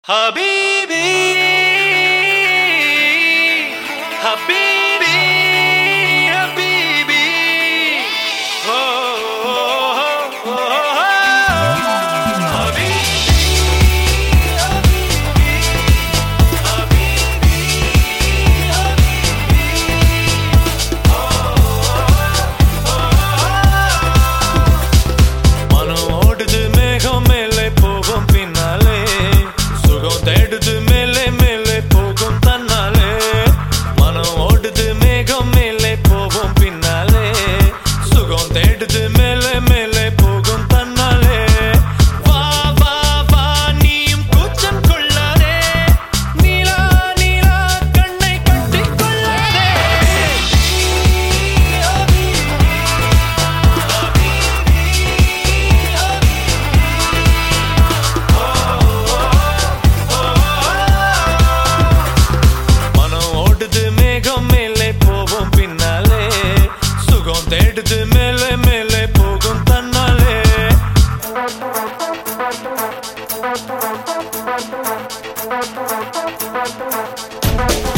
Habibi, Habibi, Habibi. Oh, oh, oh, oh. Habibi, Habibi, மனம் ஓடுது மேகம் மேலே போகும் பின்னாலே சுகம் தேடுது மேலே மேலே போகும் தன்னாலே மனம் ஓடுது மேகம் மேலே போகும் பின்னாலே சுகம் தேடுது மேலே மேலே போகும் தன்னாலே வா வா வா நீயும் கூச்சம் கொள்ளாதே நீலா நீலா கண்ணை கட்டிக் கொள்ளாதே மனம் ஓடுது மேகம் மேலே போகும் பின்னாலே சுகம் தேடுது மேலே மேலே போகும் தன்னாலே Thank you.